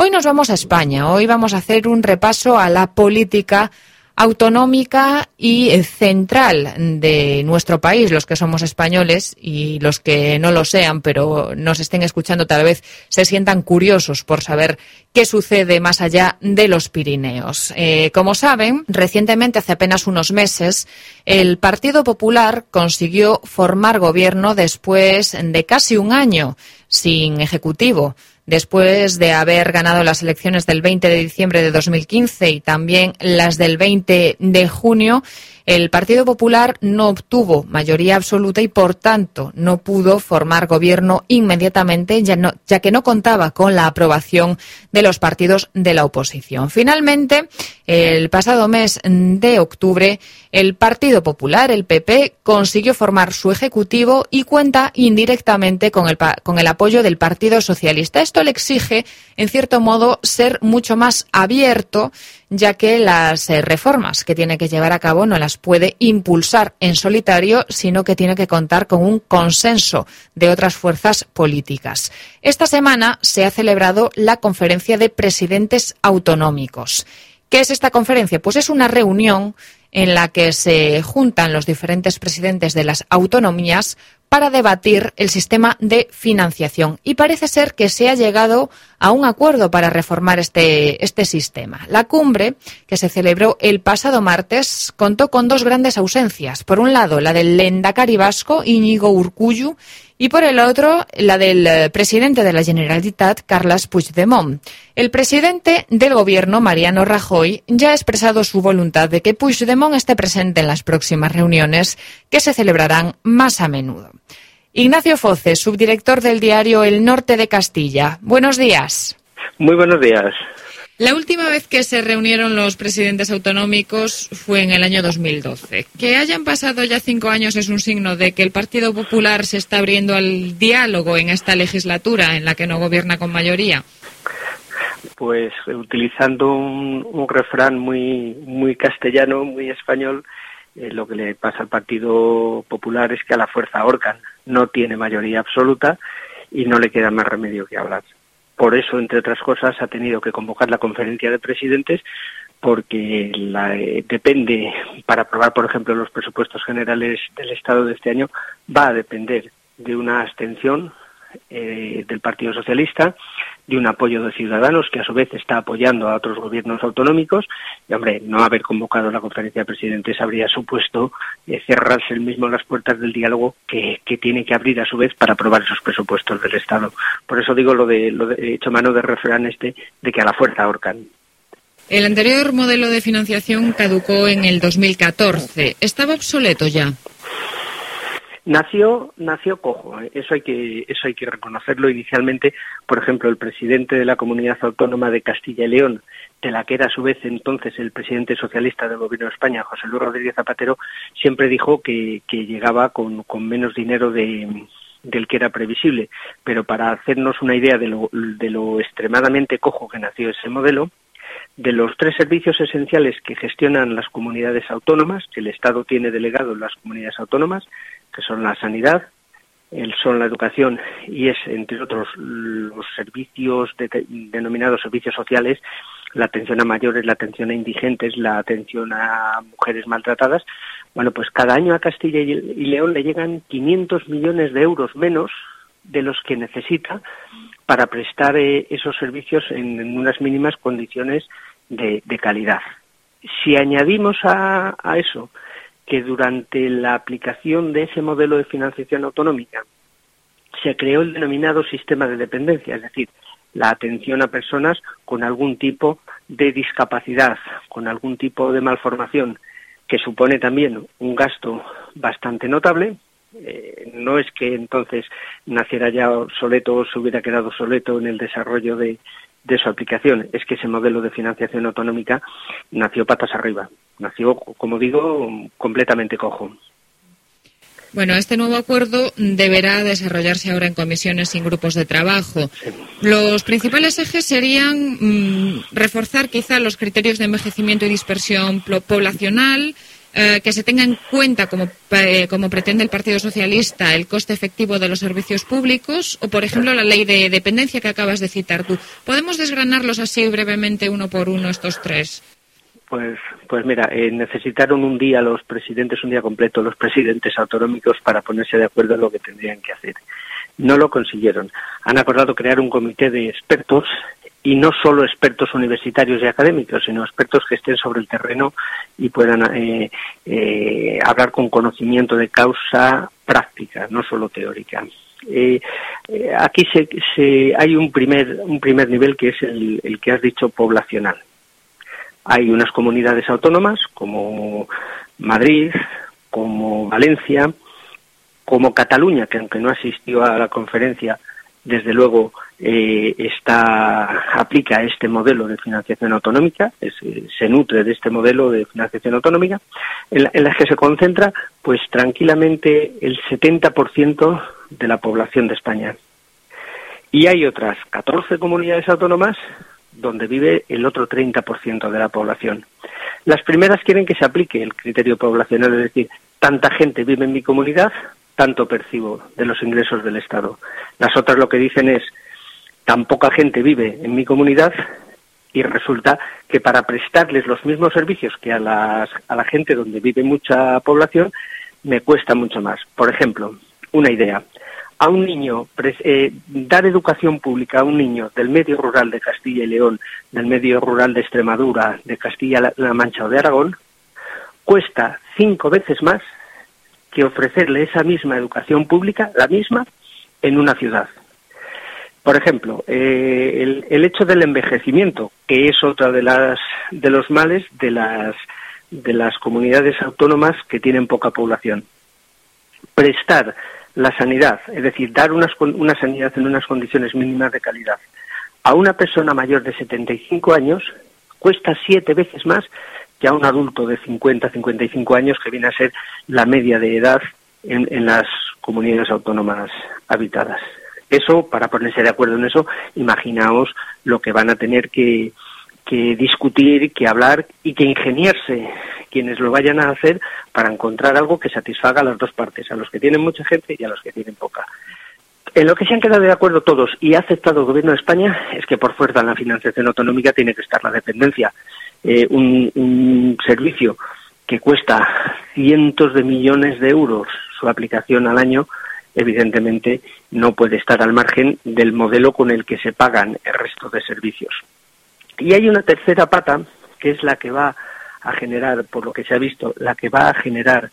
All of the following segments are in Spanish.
Hoy nos vamos a España. Hoy vamos a hacer un repaso a la política autonómica y central de nuestro país, los que somos españoles y los que no lo sean, pero nos estén escuchando, tal vez se sientan curiosos por saber qué sucede más allá de los Pirineos. Como saben, recientemente, hace apenas unos meses, el Partido Popular consiguió formar gobierno después de casi un año sin ejecutivo. Después de haber ganado las elecciones del 20 de diciembre de 2015 y también las del 20 de junio, el Partido Popular no obtuvo mayoría absoluta y, por tanto, no pudo formar gobierno inmediatamente, ya que no contaba con la aprobación de los partidos de la oposición. Finalmente, el pasado mes de octubre, el Partido Popular, el PP, consiguió formar su ejecutivo y cuenta indirectamente con el apoyo del Partido Socialista. Esto le exige, en cierto modo, ser mucho más abierto, ya que las reformas que tiene que llevar a cabo no las puede impulsar en solitario, sino que tiene que contar con un consenso de otras fuerzas políticas. Esta semana se ha celebrado la Conferencia de Presidentes Autonómicos. ¿Qué es esta conferencia? Pues es una reunión en la que se juntan los diferentes presidentes de las autonomías para debatir el sistema de financiación. Y parece ser que se ha llegado a un acuerdo para reformar este sistema. La cumbre, que se celebró el pasado martes, contó con dos grandes ausencias. Por un lado, la del lehendakari vasco, Íñigo Urkullu, y por el otro, la del presidente de la Generalitat, Carles Puigdemont. El presidente del gobierno, Mariano Rajoy, ya ha expresado su voluntad de que Puigdemont esté presente en las próximas reuniones, que se celebrarán más a menudo. Ignacio Foces, subdirector del diario El Norte de Castilla. Buenos días. Muy buenos días. La última vez que se reunieron los presidentes autonómicos fue en el año 2012. Que hayan pasado ya 5 años es un signo de que el Partido Popular se está abriendo al diálogo en esta legislatura en la que no gobierna con mayoría. Pues utilizando un refrán muy castellano, muy español, lo que le pasa al Partido Popular es que a la fuerza ahorcan. No tiene mayoría absoluta y no le queda más remedio que hablar. Por eso, entre otras cosas, ha tenido que convocar la conferencia de presidentes porque depende, para aprobar, por ejemplo, los presupuestos generales del Estado de este año, va a depender de una abstención del Partido Socialista, de un apoyo de Ciudadanos, que a su vez está apoyando a otros gobiernos autonómicos, y hombre, no haber convocado la conferencia de presidentes habría supuesto cerrarse el mismo las puertas del diálogo que tiene que abrir a su vez para aprobar esos presupuestos del Estado. Por eso digo lo de hecho mano de refrán de que a la fuerza ahorcan. El anterior modelo de financiación caducó en el 2014. ¿Estaba obsoleto ya? Nació cojo, eso hay que reconocerlo. Inicialmente, por ejemplo, el presidente de la Comunidad Autónoma de Castilla y León, de la que era a su vez entonces el presidente socialista del Gobierno de España, José Luis Rodríguez Zapatero, siempre dijo que llegaba con menos dinero del que era previsible. Pero para hacernos una idea de lo extremadamente cojo que nació ese modelo, de los 3 servicios esenciales que gestionan las comunidades autónomas, que el Estado tiene delegado en las comunidades autónomas, que son la sanidad, son la educación y es, entre otros, los servicios denominados servicios sociales, la atención a mayores, la atención a indigentes, la atención a mujeres maltratadas. Bueno, pues cada año a Castilla y León le llegan 500 millones de euros menos de los que necesita para prestar esos servicios en unas mínimas condiciones de calidad. Si añadimos a eso que durante la aplicación de ese modelo de financiación autonómica se creó el denominado sistema de dependencia, es decir, la atención a personas con algún tipo de discapacidad, con algún tipo de malformación, que supone también un gasto bastante notable. No es que entonces naciera ya obsoleto o se hubiera quedado obsoleto en el desarrollo de su aplicación, es que ese modelo de financiación autonómica nació patas arriba, nació, como digo, completamente cojo. Bueno, este nuevo acuerdo deberá desarrollarse ahora en comisiones y en grupos de trabajo. Sí. Los principales ejes serían reforzar quizá los criterios de envejecimiento y dispersión poblacional, que se tenga en cuenta, como pretende el Partido Socialista, el coste efectivo de los servicios públicos, o, por ejemplo, la ley de dependencia que acabas de citar tú? ¿Podemos desgranarlos así brevemente, uno por uno, estos tres? Pues mira, necesitaron un día completo los presidentes autonómicos para ponerse de acuerdo en lo que tendrían que hacer. No lo consiguieron. Han acordado crear un comité de expertos, y no solo expertos universitarios y académicos, sino expertos que estén sobre el terreno y puedan hablar con conocimiento de causa práctica, no solo teórica. Aquí hay un primer nivel, que es el que has dicho, poblacional. Hay unas comunidades autónomas como Madrid, como Valencia, como Cataluña, que aunque no asistió a la conferencia, desde luego aplica este modelo de financiación autonómica, se nutre de este modelo de financiación autonómica, en las que se concentra pues tranquilamente el 70% de la población de España. Y hay otras 14 comunidades autónomas donde vive el otro 30% de la población. Las primeras quieren que se aplique el criterio poblacional, es decir, tanta gente vive en mi comunidad, tanto percibo de los ingresos del Estado. Las otras lo que dicen es, tan poca gente vive en mi comunidad y resulta que para prestarles los mismos servicios que a la gente donde vive mucha población, me cuesta mucho más. Por ejemplo, una idea. A un niño, dar educación pública a un niño del medio rural de Castilla y León, del medio rural de Extremadura, de Castilla-La Mancha o de Aragón, cuesta 5 veces más que ofrecerle esa misma educación pública, la misma, en una ciudad. Por ejemplo, el hecho del envejecimiento, que es otra de los males de las comunidades autónomas que tienen poca población. Prestar la sanidad, es decir, dar una sanidad en unas condiciones mínimas de calidad a una persona mayor de 75 años cuesta 7 veces más que a un adulto de 50-55 años, que viene a ser la media de edad en las comunidades autónomas habitadas. Eso, para ponerse de acuerdo en eso, imaginaos lo que van a tener que discutir, que hablar y que ingeniarse quienes lo vayan a hacer para encontrar algo que satisfaga a las dos partes, a los que tienen mucha gente y a los que tienen poca. En lo que se han quedado de acuerdo todos y ha aceptado el Gobierno de España es que por fuerza en la financiación autonómica tiene que estar la dependencia. Un servicio que cuesta cientos de millones de euros su aplicación al año, evidentemente no puede estar al margen del modelo con el que se pagan el resto de servicios. Y hay una tercera pata, que es la que va a generar, por lo que se ha visto, la que va a generar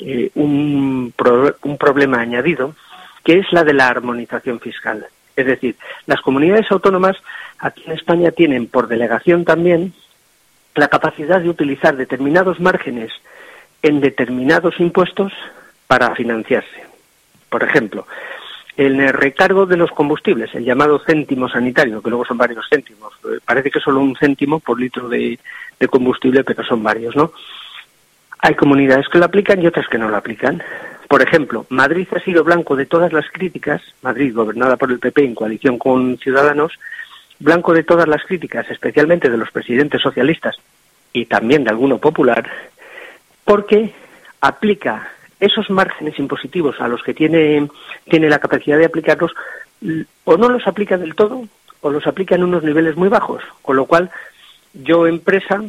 un problema añadido, que es la de la armonización fiscal. Es decir, las comunidades autónomas aquí en España tienen por delegación también la capacidad de utilizar determinados márgenes en determinados impuestos para financiarse. Por ejemplo, en el recargo de los combustibles, el llamado céntimo sanitario, que luego son varios céntimos. Parece que es solo un céntimo por litro de combustible, pero son varios, ¿no? Hay comunidades que lo aplican y otras que no lo aplican. Por ejemplo, Madrid ha sido blanco de todas las críticas, Madrid, gobernada por el PP en coalición con Ciudadanos, blanco de todas las críticas, especialmente de los presidentes socialistas y también de alguno popular, porque aplica esos márgenes impositivos a los que tiene la capacidad de aplicarlos, o no los aplica del todo, o los aplica en unos niveles muy bajos, con lo cual yo, empresa,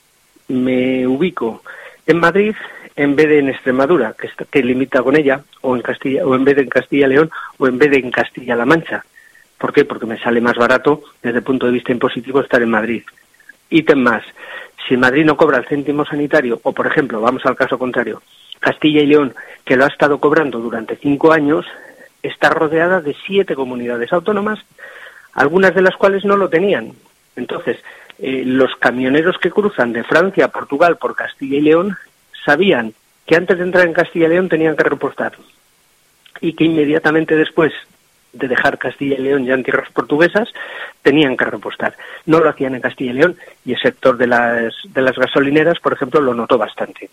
me ubico en Madrid en vez de en Extremadura, que limita con ella, o en vez de en Castilla y León, o en vez de en Castilla-La Mancha. ¿Por qué? Porque me sale más barato desde el punto de vista impositivo estar en Madrid. Ítem más, si Madrid no cobra el céntimo sanitario, o por ejemplo, vamos al caso contrario, Castilla y León, que lo ha estado cobrando durante 5 años, está rodeada de 7 comunidades autónomas, algunas de las cuales no lo tenían. Entonces, los camioneros que cruzan de Francia a Portugal por Castilla y León sabían que antes de entrar en Castilla y León tenían que repostar y que inmediatamente después de dejar Castilla y León ya en tierras portuguesas tenían que repostar. No lo hacían en Castilla y León y el sector de las gasolineras, por ejemplo, lo notó bastante.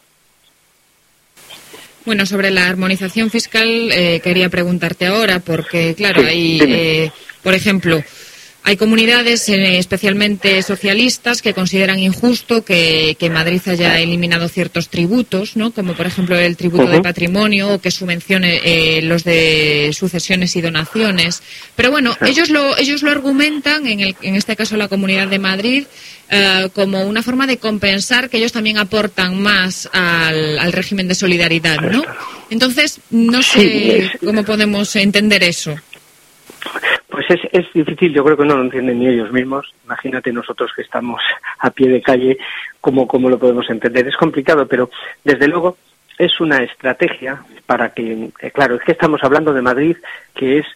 Bueno, sobre la armonización fiscal quería preguntarte ahora, porque claro, sí, hay, por ejemplo, Hay comunidades, especialmente socialistas, que consideran injusto que Madrid haya eliminado ciertos tributos, ¿no? Como por ejemplo el tributo de patrimonio, o que subvencione los de sucesiones y donaciones. Pero bueno, ellos lo argumentan, en este caso la Comunidad de Madrid, como una forma de compensar que ellos también aportan más al régimen de solidaridad, ¿no? Entonces, no sé cómo podemos entender eso. Pues es difícil, yo creo que no lo entienden ni ellos mismos. Imagínate nosotros que estamos a pie de calle, cómo lo podemos entender. Es complicado, pero desde luego es una estrategia para que, claro, es que estamos hablando de Madrid, que es,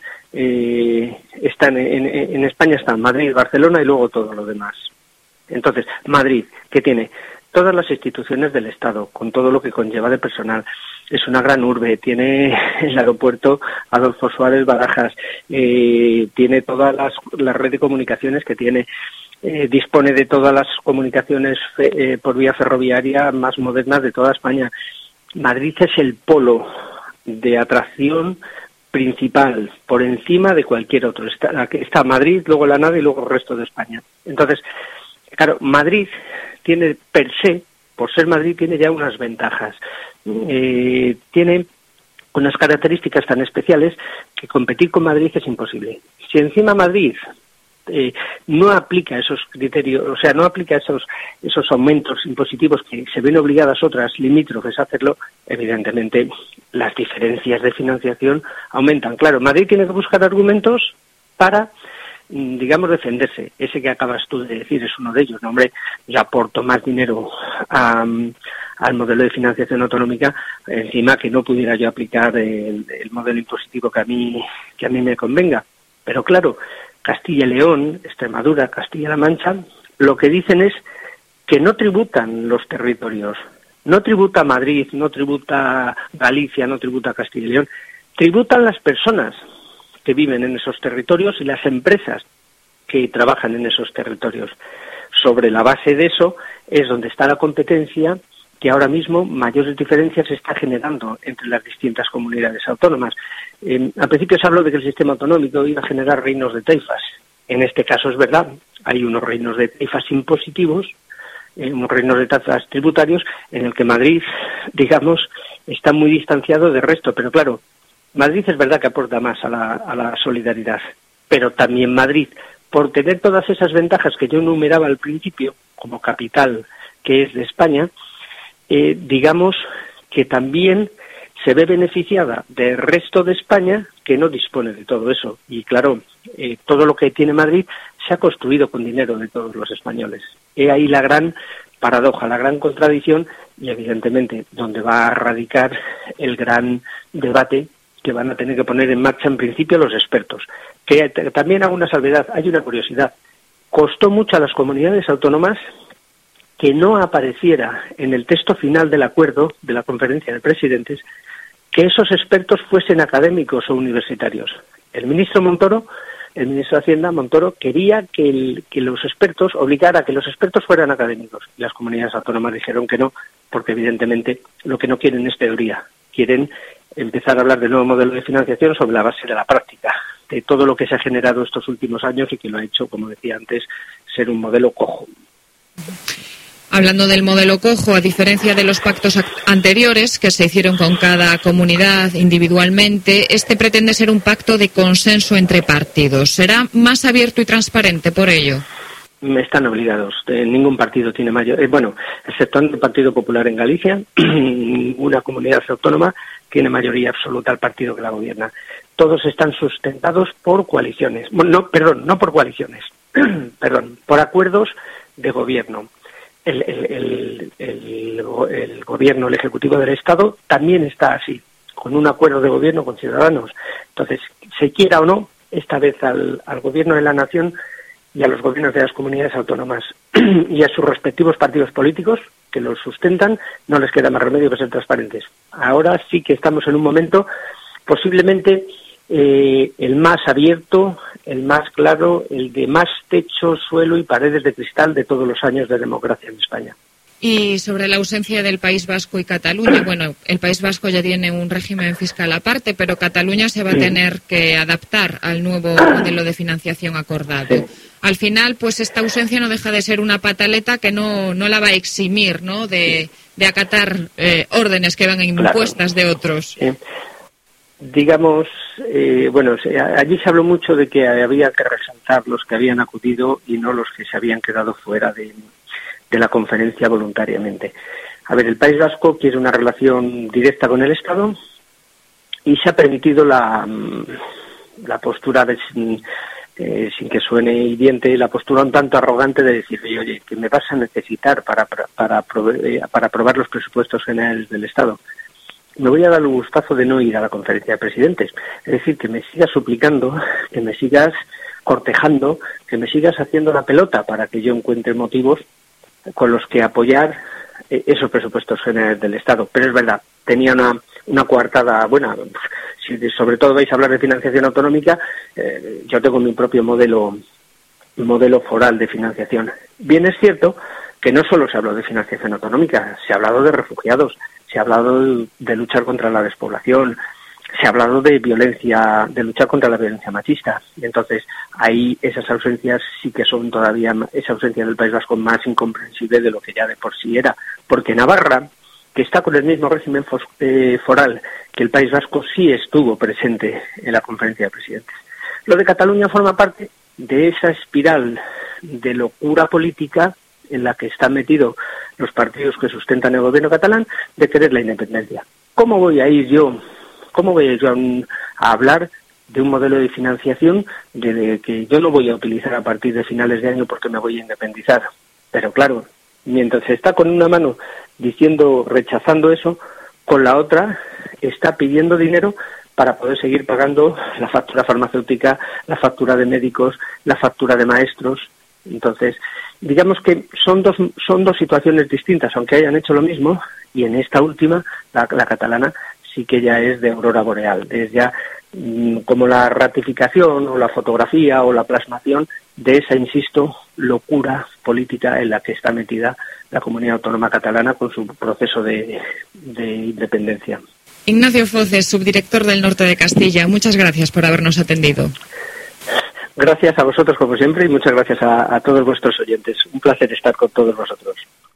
están en España están Madrid, Barcelona y luego todo lo demás. Entonces, Madrid, que tiene todas las instituciones del Estado, con todo lo que conlleva de personal, es una gran urbe, tiene el aeropuerto Adolfo Suárez Barajas, tiene toda la red de comunicaciones que tiene, dispone de todas las comunicaciones por vía ferroviaria más modernas de toda España. Madrid es el polo de atracción principal, por encima de cualquier otro. Está Madrid, luego la nave y luego el resto de España. Entonces, claro, Madrid tiene per se, por ser Madrid, tiene ya unas ventajas. Tiene unas características tan especiales que competir con Madrid es imposible. Si encima Madrid no aplica esos criterios, o sea, no aplica esos aumentos impositivos que se ven obligadas otras limítrofes a hacerlo, evidentemente las diferencias de financiación aumentan. Claro, Madrid tiene que buscar argumentos para, digamos, defenderse. Ese que acabas tú de decir es uno de ellos. No, hombre, yo aporto más dinero al modelo de financiación autonómica, encima que no pudiera yo aplicar el modelo impositivo que a mí me convenga. Pero claro, Castilla y León, Extremadura, Castilla-La Mancha, lo que dicen es que no tributan los territorios. No tributa Madrid, no tributa Galicia, no tributa Castilla y León. Tributan las personas que viven en esos territorios y las empresas que trabajan en esos territorios. Sobre la base de eso es donde está la competencia, que ahora mismo mayores diferencias se está generando entre las distintas comunidades autónomas. Al principio se habló de que el sistema autonómico iba a generar reinos de taifas. En este caso es verdad, hay unos reinos de taifas impositivos, unos reinos de taifas tributarios, en el que Madrid, digamos, está muy distanciado del resto. Pero claro, Madrid es verdad que aporta más a la solidaridad, pero también Madrid, por tener todas esas ventajas que yo enumeraba al principio, como capital que es de España, digamos que también se ve beneficiada del resto de España, que no dispone de todo eso. Y claro, todo lo que tiene Madrid se ha construido con dinero de todos los españoles. He ahí la gran paradoja, la gran contradicción, y evidentemente donde va a radicar el gran debate que van a tener que poner en marcha en principio los expertos. Que también hago una salvedad, hay una curiosidad. Costó mucho a las comunidades autónomas que no apareciera en el texto final del acuerdo de la Conferencia de Presidentes que esos expertos fuesen académicos o universitarios. El ministro de Hacienda, Montoro, quería que los expertos, obligara a que los expertos fueran académicos. Y las comunidades autónomas dijeron que no, porque evidentemente lo que no quieren es teoría. Quieren empezar a hablar del nuevo modelo de financiación sobre la base de la práctica, de todo lo que se ha generado estos últimos años y que lo ha hecho, como decía antes, ser un modelo cojo. Hablando del modelo cojo, a diferencia de los pactos anteriores que se hicieron con cada comunidad individualmente, este pretende ser un pacto de consenso entre partidos. ¿Será más abierto y transparente por ello? Están obligados. Ningún partido tiene mayor... exceptuando el Partido Popular en Galicia, ninguna comunidad autónoma tiene mayoría absoluta al partido que la gobierna. Todos están sustentados por coaliciones. No por coaliciones. Por acuerdos de gobierno. El gobierno, el Ejecutivo del Estado, también está así, con un acuerdo de gobierno con Ciudadanos. Entonces, se quiera o no, esta vez al gobierno de la nación y a los gobiernos de las comunidades autónomas y a sus respectivos partidos políticos que los sustentan, no les queda más remedio que ser transparentes. Ahora sí que estamos en un momento posiblemente el más abierto, el más claro, el de más techo, suelo y paredes de cristal de todos los años de democracia en España. Y sobre la ausencia del País Vasco y Cataluña, bueno, el País Vasco ya tiene un régimen fiscal aparte, pero Cataluña se va a tener que adaptar al nuevo modelo de financiación acordado. Sí. Al final, pues esta ausencia no deja de ser una pataleta que no la va a eximir, ¿no?, de acatar órdenes que van impuestas de otros. Digamos, allí se habló mucho de que había que resaltar los que habían acudido y no los que se habían quedado fuera de la conferencia voluntariamente. A ver, el País Vasco quiere una relación directa con el Estado y se ha permitido la postura sin que suene hiriente, la postura un tanto arrogante de decir, oye, que me vas a necesitar para aprobar los presupuestos generales del Estado. Me voy a dar el gustazo de no ir a la conferencia de presidentes. Es decir, que me sigas suplicando, que me sigas cortejando, que me sigas haciendo la pelota para que yo encuentre motivos con los que apoyar esos presupuestos generales del Estado. Pero es verdad, tenía una coartada buena. Si sobre todo vais a hablar de financiación autonómica, yo tengo mi propio modelo foral de financiación. Bien es cierto que no solo se habló de financiación autonómica, se ha hablado de refugiados, se ha hablado de luchar contra la despoblación, se ha hablado de violencia, de luchar contra la violencia machista. Y entonces, ahí esas ausencias sí que son todavía, esa ausencia del País Vasco, más incomprensible de lo que ya de por sí era. Porque Navarra, que está con el mismo régimen foral que el País Vasco, sí estuvo presente en la conferencia de presidentes. Lo de Cataluña forma parte de esa espiral de locura política en la que están metidos los partidos que sustentan el gobierno catalán, de querer la independencia. ¿Cómo voy a ir yo a hablar de un modelo de financiación de que yo no voy a utilizar a partir de finales de año porque me voy a independizar? Pero claro, mientras está con una mano rechazando eso, con la otra está pidiendo dinero para poder seguir pagando la factura farmacéutica, la factura de médicos, la factura de maestros. Entonces, digamos que son dos situaciones distintas, aunque hayan hecho lo mismo, y en esta última, la catalana, sí que ya es de aurora boreal, es ya como la ratificación o la fotografía o la plasmación de esa, insisto, locura política en la que está metida la comunidad autónoma catalana con su proceso de independencia. Ignacio Foces, subdirector del Norte de Castilla, muchas gracias por habernos atendido. Gracias a vosotros como siempre y muchas gracias a todos vuestros oyentes. Un placer estar con todos vosotros.